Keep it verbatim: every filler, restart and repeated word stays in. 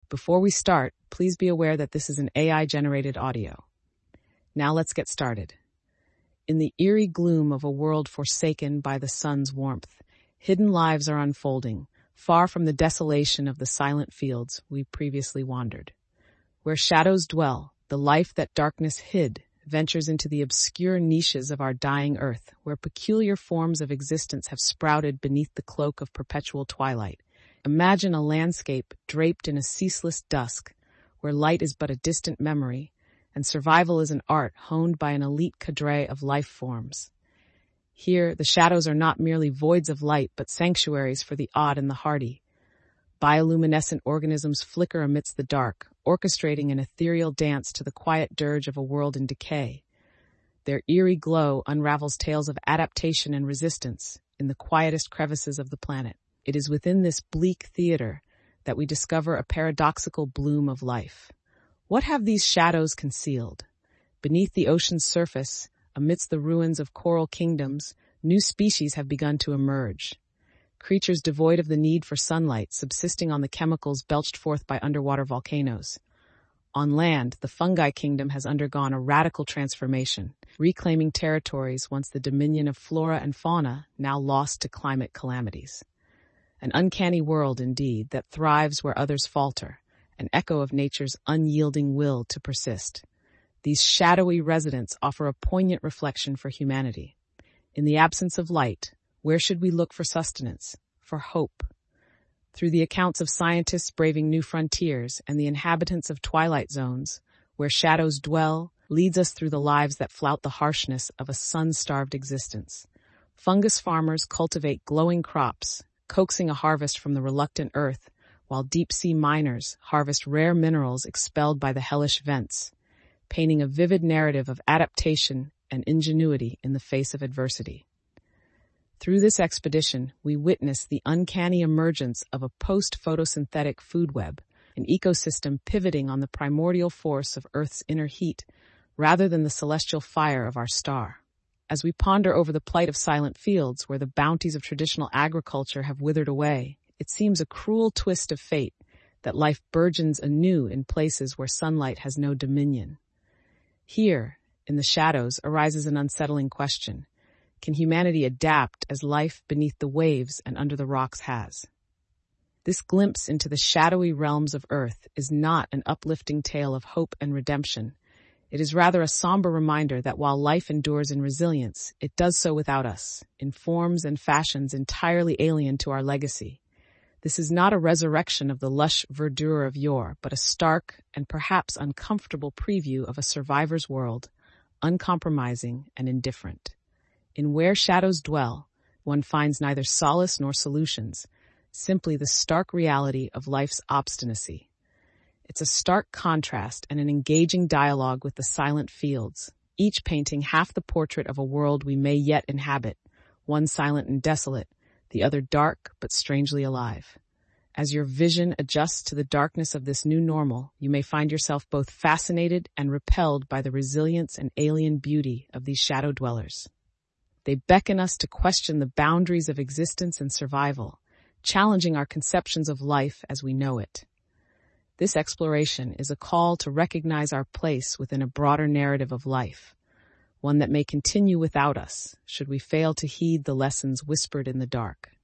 Before we start, please be aware that this is an A I-generated audio. Now let's get started. In the eerie gloom of a world forsaken by the sun's warmth, hidden lives are unfolding, far from the desolation of the silent fields we previously wandered. Where shadows dwell, the life that darkness hid ventures into the obscure niches of our dying earth, where peculiar forms of existence have sprouted beneath the cloak of perpetual twilight. Imagine a landscape draped in a ceaseless dusk, where light is but a distant memory, and survival is an art honed by an elite cadre of life forms. Here, the shadows are not merely voids of light, but sanctuaries for the odd and the hardy. Bioluminescent organisms flicker amidst the dark, orchestrating an ethereal dance to the quiet dirge of a world in decay. Their eerie glow unravels tales of adaptation and resistance in the quietest crevices of the planet. It is within this bleak theater that we discover a paradoxical bloom of life. What have these shadows concealed? Beneath the ocean's surface, amidst the ruins of coral kingdoms, new species have begun to emerge. Creatures devoid of the need for sunlight, subsisting on the chemicals belched forth by underwater volcanoes. On land, the fungi kingdom has undergone a radical transformation, reclaiming territories once the dominion of flora and fauna, now lost to climate calamities. An uncanny world, indeed, that thrives where others falter, an echo of nature's unyielding will to persist. These shadowy residents offer a poignant reflection for humanity. In the absence of light, where should we look for sustenance, for hope? Through the accounts of scientists braving new frontiers and the inhabitants of twilight zones, where shadows dwell, leads us through the lives that flout the harshness of a sun-starved existence. Fungus farmers cultivate glowing crops, coaxing a harvest from the reluctant earth, while deep-sea miners harvest rare minerals expelled by the hellish vents, painting a vivid narrative of adaptation and ingenuity in the face of adversity. Through this expedition, we witness the uncanny emergence of a post-photosynthetic food web, an ecosystem pivoting on the primordial force of Earth's inner heat rather than the celestial fire of our star. As we ponder over the plight of silent fields where the bounties of traditional agriculture have withered away, it seems a cruel twist of fate that life burgeons anew in places where sunlight has no dominion. Here, in the shadows, arises an unsettling question. Can humanity adapt as life beneath the waves and under the rocks has? This glimpse into the shadowy realms of Earth is not an uplifting tale of hope and redemption. It is rather a somber reminder that while life endures in resilience, it does so without us, in forms and fashions entirely alien to our legacy. This is not a resurrection of the lush verdure of yore, but a stark and perhaps uncomfortable preview of a survivor's world, uncompromising and indifferent. In Where Shadows Dwell, one finds neither solace nor solutions, simply the stark reality of life's obstinacy. It's a stark contrast and an engaging dialogue with the silent fields, each painting half the portrait of a world we may yet inhabit, one silent and desolate, the other dark but strangely alive. As your vision adjusts to the darkness of this new normal, you may find yourself both fascinated and repelled by the resilience and alien beauty of these shadow dwellers. They beckon us to question the boundaries of existence and survival, challenging our conceptions of life as we know it. This exploration is a call to recognize our place within a broader narrative of life, one that may continue without us should we fail to heed the lessons whispered in the dark.